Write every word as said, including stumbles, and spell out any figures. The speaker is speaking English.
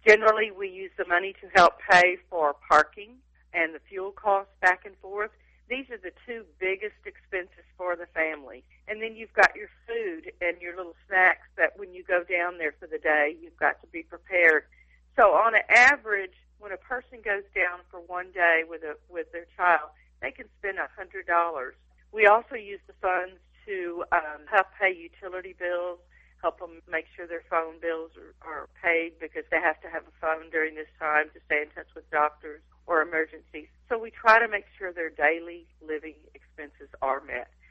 Generally, we use the money to help pay for parking and the fuel costs back and forth. These are the two biggest expenses for the family. And then you've got your food and your little snacks that when you go down there for the day, you've got to be prepared. So on an average, when a person goes down for one day with a with their child, they can spend one hundred dollars. We also use the funds to um, help pay utility bills, help them make sure their phone bills are, are paid because they have to have a phone during this time to stay in touch with doctors or emergencies. So we try to make sure their daily living expenses are met.